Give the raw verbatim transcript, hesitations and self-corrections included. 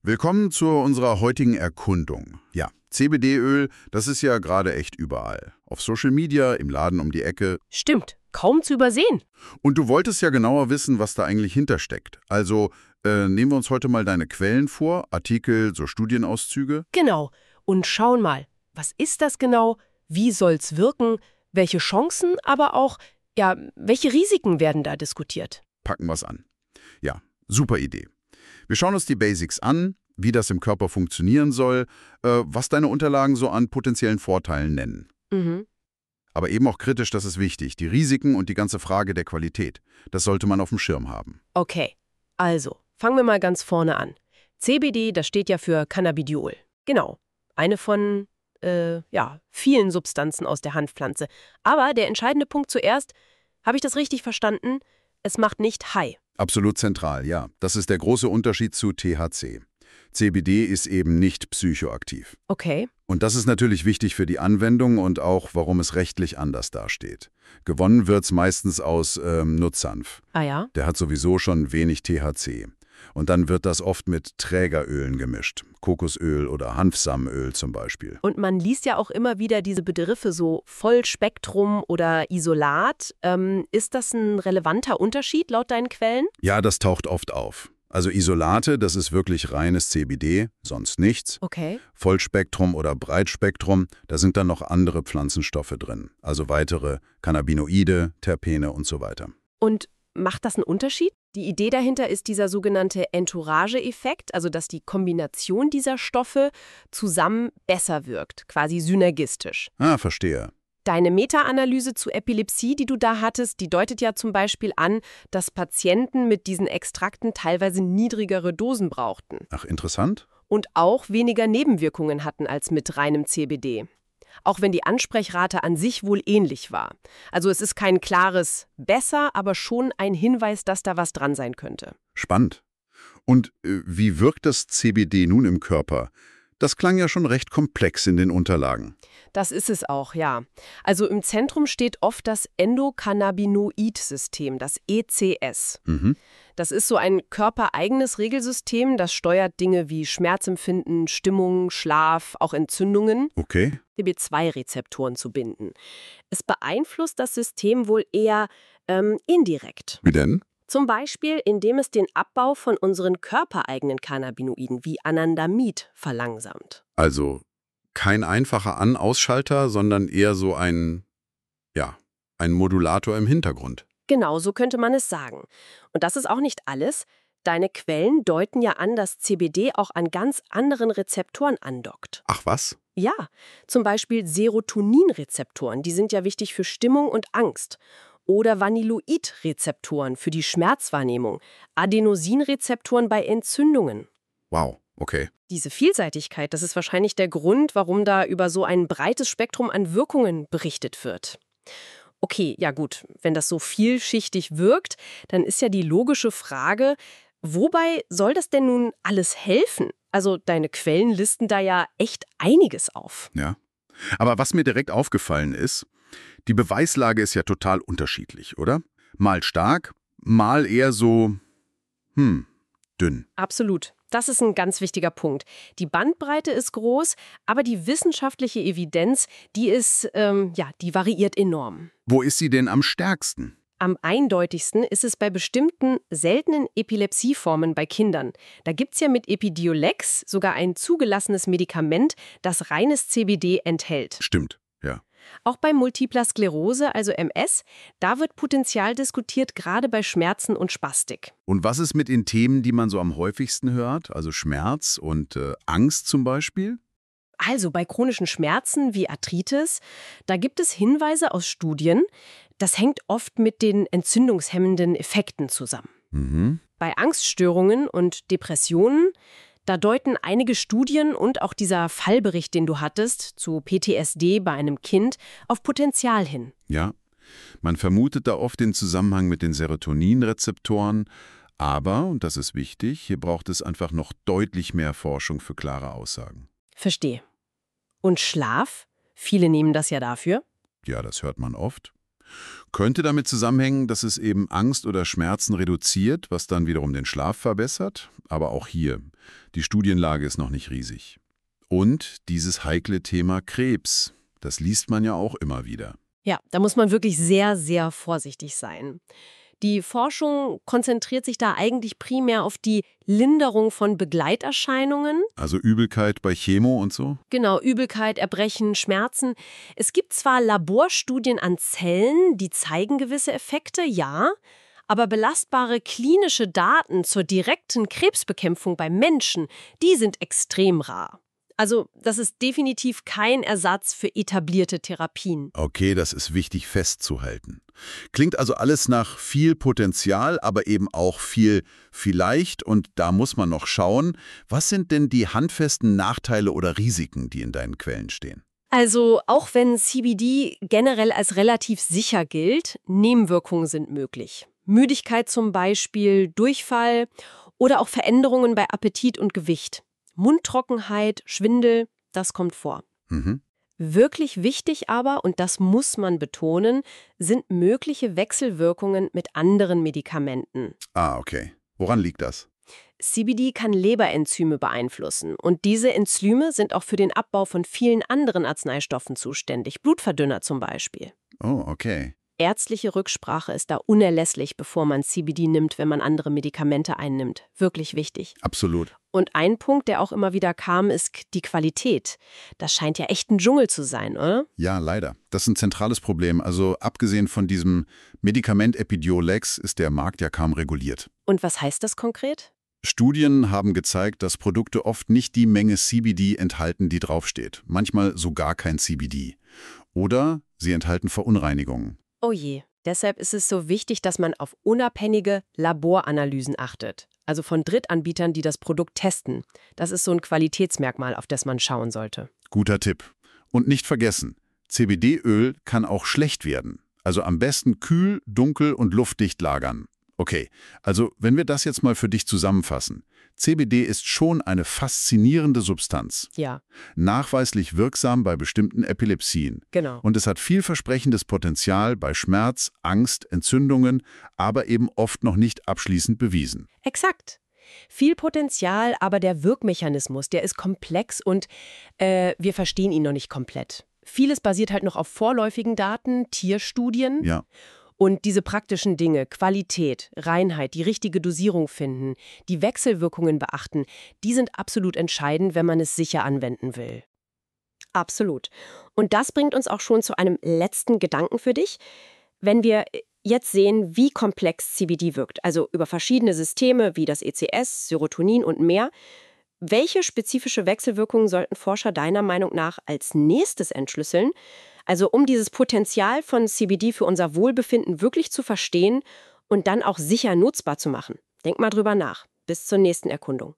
Willkommen zu unserer heutigen Erkundung. Ja, C B D-Öl, das ist ja gerade echt überall. Auf Social Media, im Laden um die Ecke. Stimmt, kaum zu übersehen. Und du wolltest ja genauer wissen, was da eigentlich hintersteckt. Also äh, nehmen wir uns heute mal deine Quellen vor, Artikel, so Studienauszüge. Genau. Und schauen mal, was ist das genau? Wie soll's wirken? Welche Chancen, aber auch, ja, welche Risiken werden da diskutiert? Packen wir's an. Ja, super Idee. Wir schauen uns die Basics an, wie das im Körper funktionieren soll, äh, was deine Unterlagen so an potenziellen Vorteilen nennen. Mhm. Aber eben auch kritisch, das ist wichtig, die Risiken und die ganze Frage der Qualität. Das sollte man auf dem Schirm haben. Okay, also, fangen wir mal ganz vorne an. C B D, das steht ja für Cannabidiol. Genau, eine von, äh, ja, vielen Substanzen aus der Hanfpflanze. Aber der entscheidende Punkt zuerst, habe ich das richtig verstanden? Es macht nicht high. Absolut zentral, ja. Das ist der große Unterschied zu T H C. C B D ist eben nicht psychoaktiv. Okay. Und das ist natürlich wichtig für die Anwendung und auch, warum es rechtlich anders dasteht. Gewonnen wird's meistens aus ähm, Nutzhanf. Ah ja? Der hat sowieso schon wenig T H C. Und dann wird das oft mit Trägerölen gemischt. Kokosöl oder Hanfsamenöl zum Beispiel. Und man liest ja auch immer wieder diese Begriffe so Vollspektrum oder Isolat. Ähm, ist das ein relevanter Unterschied laut deinen Quellen? Ja, das taucht oft auf. Also Isolate, das ist wirklich reines C B D, sonst nichts. Okay. Vollspektrum oder Breitspektrum, da sind dann noch andere Pflanzenstoffe drin. Also weitere Cannabinoide, Terpene und so weiter. Und macht das einen Unterschied? Die Idee dahinter ist dieser sogenannte Entourage-Effekt, also dass die Kombination dieser Stoffe zusammen besser wirkt, quasi synergistisch. Ah, verstehe. Deine Meta-Analyse zu Epilepsie, die du da hattest, die deutet ja zum Beispiel an, dass Patienten mit diesen Extrakten teilweise niedrigere Dosen brauchten Ach, interessant. und auch weniger Nebenwirkungen hatten als mit reinem C B D. Auch wenn die Ansprechrate an sich wohl ähnlich war. Also es ist kein klares besser, aber schon ein Hinweis, dass da was dran sein könnte. Spannend. Und äh, wie wirkt das C B D nun im Körper? Das klang ja schon recht komplex in den Unterlagen. Das ist es auch, ja. Also im Zentrum steht oft das Endokannabinoid-System, das E C S. Mhm. Das ist so ein körpereigenes Regelsystem, das steuert Dinge wie Schmerzempfinden, Stimmung, Schlaf, auch Entzündungen, Okay. C B zwei Rezeptoren zu binden. Es beeinflusst das System wohl eher ähm, indirekt. Wie denn? Zum Beispiel, indem es den Abbau von unseren körpereigenen Cannabinoiden wie Anandamid verlangsamt. Also kein einfacher An-Ausschalter, sondern eher so ein, ja, ein Modulator im Hintergrund. Genau, so könnte man es sagen. Und das ist auch nicht alles. Deine Quellen deuten ja an, dass C B D auch an ganz anderen Rezeptoren andockt. Ach was? Ja, zum Beispiel Serotoninrezeptoren, die sind ja wichtig für Stimmung und Angst. Oder Vanilloid-Rezeptoren für die Schmerzwahrnehmung, Adenosinrezeptoren bei Entzündungen. Wow, okay. Diese Vielseitigkeit, das ist wahrscheinlich der Grund, warum da über so ein breites Spektrum an Wirkungen berichtet wird. Okay, ja gut, wenn das so vielschichtig wirkt, dann ist ja die logische Frage, wobei soll das denn nun alles helfen? Also deine Quellen listen da ja echt einiges auf. Ja. Aber was mir direkt aufgefallen ist, die Beweislage ist ja total unterschiedlich, oder? Mal stark, mal eher so, hm, dünn. Absolut. Das ist ein ganz wichtiger Punkt. Die Bandbreite ist groß, aber die wissenschaftliche Evidenz, die ist, ähm, ja, die variiert enorm. Wo ist sie denn am stärksten? Am eindeutigsten ist es bei bestimmten seltenen Epilepsieformen bei Kindern. Da gibt es ja mit Epidiolex sogar ein zugelassenes Medikament, das reines C B D enthält. Stimmt, ja. Auch bei Multipler Sklerose, also M S, da wird Potenzial diskutiert, gerade bei Schmerzen und Spastik. Und was ist mit den Themen, die man so am häufigsten hört? Also Schmerz und äh, Angst zum Beispiel? Also bei chronischen Schmerzen wie Arthritis, da gibt es Hinweise aus Studien, das hängt oft mit den entzündungshemmenden Effekten zusammen. Mhm. Bei Angststörungen und Depressionen, da deuten einige Studien und auch dieser Fallbericht, den du hattest, zu P T S D bei einem Kind, auf Potenzial hin. Ja, man vermutet da oft den Zusammenhang mit den Serotoninrezeptoren, aber, und das ist wichtig, hier braucht es einfach noch deutlich mehr Forschung für klare Aussagen. Verstehe. Und Schlaf? Viele nehmen das ja dafür. Ja, das hört man oft. Könnte damit zusammenhängen, dass es eben Angst oder Schmerzen reduziert, was dann wiederum den Schlaf verbessert? Aber auch hier, die Studienlage ist noch nicht riesig. Und dieses heikle Thema Krebs, das liest man ja auch immer wieder. Ja, da muss man wirklich sehr, sehr vorsichtig sein. Die Forschung konzentriert sich da eigentlich primär auf die Linderung von Begleiterscheinungen. Also Übelkeit bei Chemo und so? Genau, Übelkeit, Erbrechen, Schmerzen. Es gibt zwar Laborstudien an Zellen, die zeigen gewisse Effekte, ja, aber belastbare klinische Daten zur direkten Krebsbekämpfung bei Menschen, die sind extrem rar. Also das ist definitiv kein Ersatz für etablierte Therapien. Okay, das ist wichtig festzuhalten. Klingt also alles nach viel Potenzial, aber eben auch viel vielleicht. Und da muss man noch schauen, was sind denn die handfesten Nachteile oder Risiken, die in deinen Quellen stehen? Also auch wenn C B D generell als relativ sicher gilt, Nebenwirkungen sind möglich. Müdigkeit zum Beispiel, Durchfall oder auch Veränderungen bei Appetit und Gewicht. Mundtrockenheit, Schwindel, das kommt vor. Mhm. Wirklich wichtig aber, und das muss man betonen, sind mögliche Wechselwirkungen mit anderen Medikamenten. Ah, okay. Woran liegt das? C B D kann Leberenzyme beeinflussen und diese Enzyme sind auch für den Abbau von vielen anderen Arzneistoffen zuständig, Blutverdünner zum Beispiel. Oh, okay. Ärztliche Rücksprache ist da unerlässlich, bevor man C B D nimmt, wenn man andere Medikamente einnimmt. Wirklich wichtig. Absolut. Und ein Punkt, der auch immer wieder kam, ist die Qualität. Das scheint ja echt ein Dschungel zu sein, oder? Ja, leider. Das ist ein zentrales Problem. Also abgesehen von diesem Medikament Epidiolex ist der Markt ja kaum reguliert. Und was heißt das konkret? Studien haben gezeigt, dass Produkte oft nicht die Menge C B D enthalten, die draufsteht. Manchmal sogar kein C B D. Oder sie enthalten Verunreinigungen. Oh je. Deshalb ist es so wichtig, dass man auf unabhängige Laboranalysen achtet. Also von Drittanbietern, die das Produkt testen. Das ist so ein Qualitätsmerkmal, auf das man schauen sollte. Guter Tipp. Und nicht vergessen, C B D-Öl kann auch schlecht werden. Also am besten kühl, dunkel und luftdicht lagern. Okay, also wenn wir das jetzt mal für dich zusammenfassen. C B D ist schon eine faszinierende Substanz. Ja, Nachweislich wirksam bei bestimmten Epilepsien. genau. Und es hat vielversprechendes Potenzial bei Schmerz, Angst, Entzündungen, aber eben oft noch nicht abschließend bewiesen. Exakt. Viel Potenzial, aber der Wirkmechanismus, der ist komplex und äh, wir verstehen ihn noch nicht komplett. Vieles basiert halt noch auf vorläufigen Daten, Tierstudien. Ja. Und diese praktischen Dinge, Qualität, Reinheit, die richtige Dosierung finden, die Wechselwirkungen beachten, die sind absolut entscheidend, wenn man es sicher anwenden will. Absolut. Und das bringt uns auch schon zu einem letzten Gedanken für dich. Wenn wir jetzt sehen, wie komplex C B D wirkt, also über verschiedene Systeme wie das E C S, Serotonin und mehr, welche spezifische Wechselwirkungen sollten Forscher deiner Meinung nach als nächstes entschlüsseln? Also um dieses Potenzial von C B D für unser Wohlbefinden wirklich zu verstehen und dann auch sicher nutzbar zu machen. Denk mal drüber nach. Bis zur nächsten Erkundung.